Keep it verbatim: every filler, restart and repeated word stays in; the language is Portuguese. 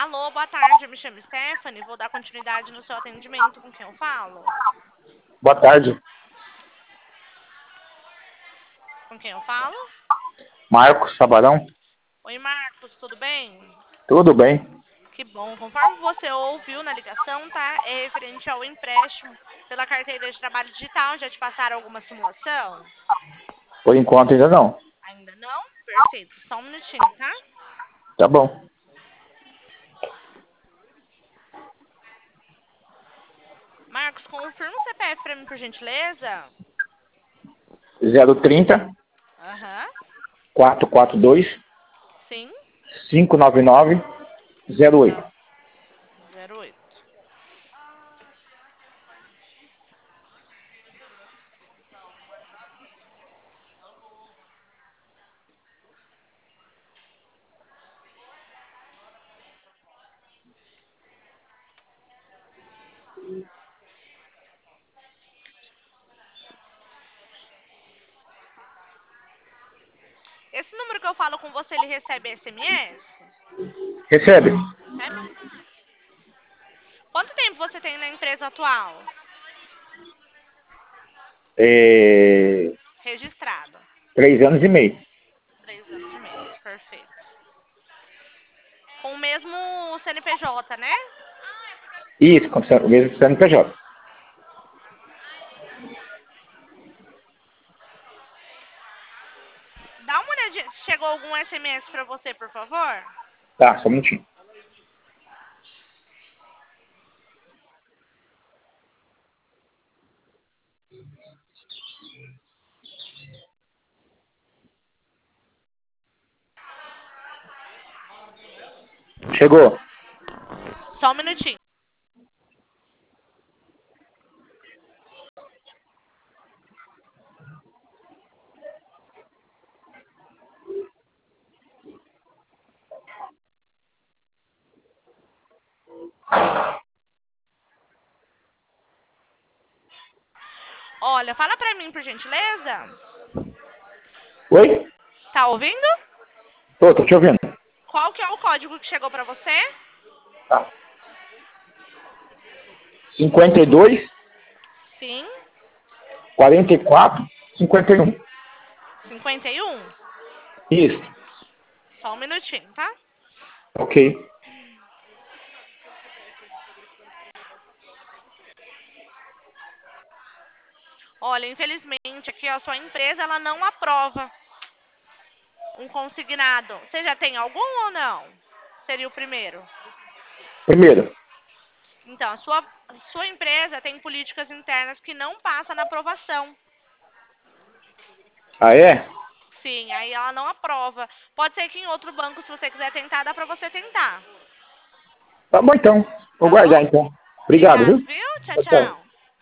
Alô, boa tarde, eu me chamo Stephanie, vou dar continuidade no seu atendimento, com quem eu falo? Boa tarde. Com quem eu falo? Marcos Sabarão. Oi, Marcos, tudo bem? Tudo bem? Que bom, conforme você ouviu na ligação, tá? É referente ao empréstimo pela carteira de trabalho digital, já te passaram alguma simulação? Por enquanto ainda não. Ainda não? Perfeito, só um minutinho, tá? Tá bom. Marcos, confirma o C P F pra mim, por gentileza? zero trinta, Aham, quatrocentos e quarenta e dois, sim, quinhentos e noventa e nove, zero oito. zero oito. Esse número que eu falo com você, ele recebe S M S? Recebe? Recebe? Quanto tempo você tem na empresa atual? É... Registrado. Três anos e meio. Três anos e meio. Perfeito. Com o mesmo C N P J, né? Isso, com o mesmo C N P J. Dá uma olhadinha se chegou algum S M S pra você, por favor. Tá, só um minutinho. Chegou. Só um minutinho. Olha, fala pra mim, por gentileza. Oi? Tá ouvindo? Tô, tô te ouvindo. Qual que é o código que chegou pra você? Tá. cinquenta e dois, Sim. quarenta e quatro, cinquenta e um. cinquenta e um. Isso. Só um minutinho, tá? Ok. Olha, infelizmente aqui a sua empresa ela não aprova um consignado. Você já tem algum ou não? Seria o primeiro. Primeiro. Então, a sua, a sua empresa tem políticas internas que não passam na aprovação. Ah, é? Sim, aí ela não aprova. Pode ser que em outro banco, se você quiser tentar, dá pra você tentar. Tá bom então. Vou Tá bom? guardar então. Obrigado, Obrigado, viu? viu? Tchau, Tchau, tchau. tchau.